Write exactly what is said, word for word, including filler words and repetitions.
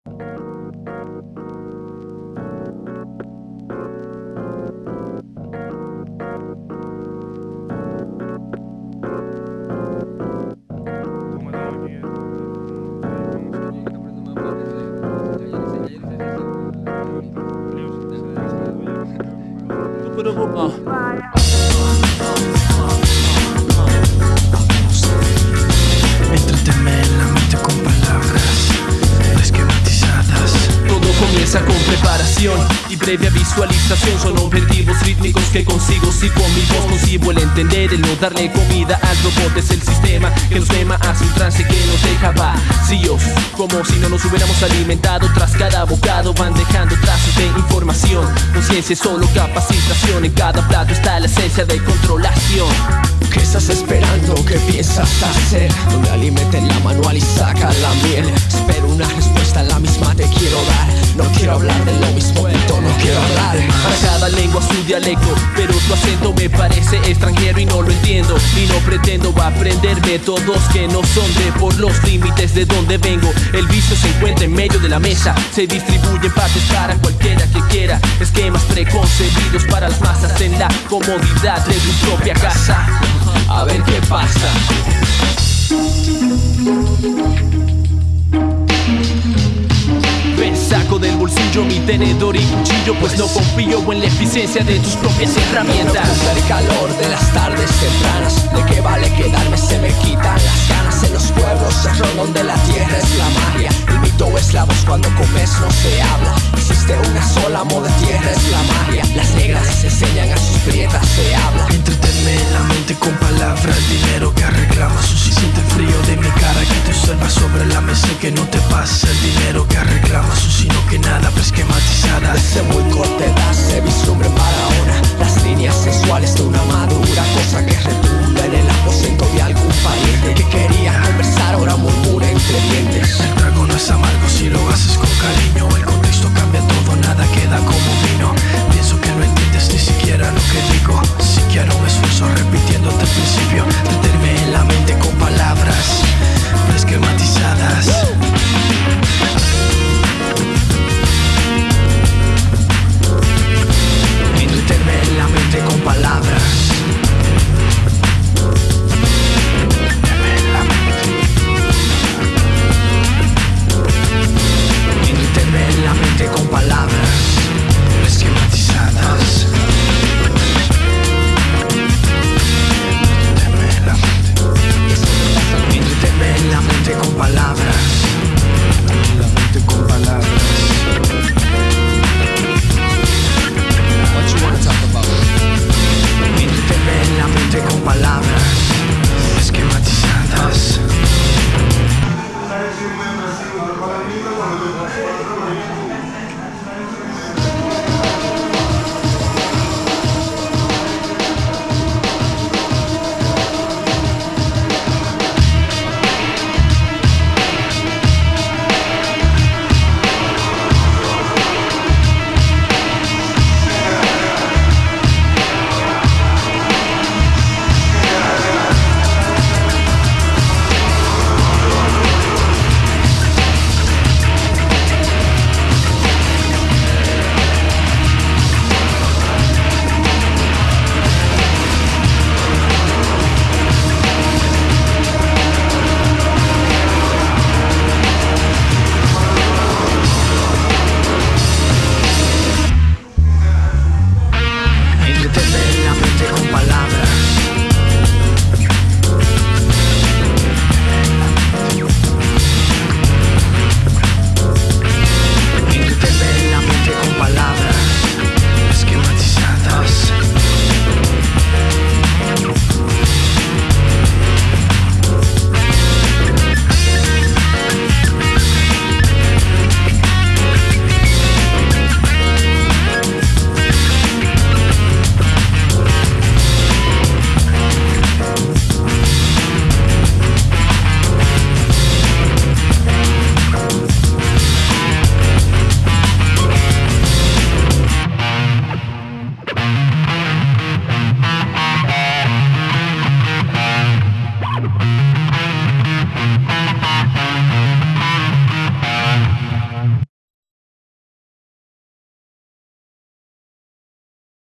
Uh. Entreteme en la mente con palabras esquematizadas. Todo comienza con preparación y previa visualización. Son objetivos rítmicos que consigo si con mi voz consigo el entender. El no darle comida al robot es el sistema que nos quema, hace un trance que nos deja vacíos, como si no nos hubiéramos alimentado. Tras cada bocado van dejando trazos de información. Conciencia es solo capacitación. En cada plato está la esencia de controlación. ¿Qué estás esperando? ¿Qué piensas hacer? Donde alimenten la manual y saca la miel. Espero una respuesta, la misma te quiero dar. No quiero hablar de lo mismo, no quiero hablar. Para cada lengua su dialecto, pero tu acento me parece extranjero y no lo entiendo. Y no pretendo aprender métodos que no son de por los límites de donde vengo. El vicio se encuentra en medio de la mesa, se distribuye en partes para cualquiera que quiera. Esquemas preconcebidos para las masas en la comodidad de tu propia casa. A ver qué pasa. Ven, saco del bolsillo mi tenedor y cuchillo, pues no confío en la eficiencia de tus propias herramientas. El calor de las tardes tempranas, ¿de qué vale quedarme? Se me quitan las ganas. En los pueblos cerros donde la tierra es la magia. El mito es la voz, cuando comes no se habla. Existe una sola moda, tierra es la magia. Las negras enseñan a sus prietas, se habla. Entretenme en la mente con palabras. El dinero que reclama su siente frío de mi cara, que te observa sobre la mesa y que no te pasa. El dinero que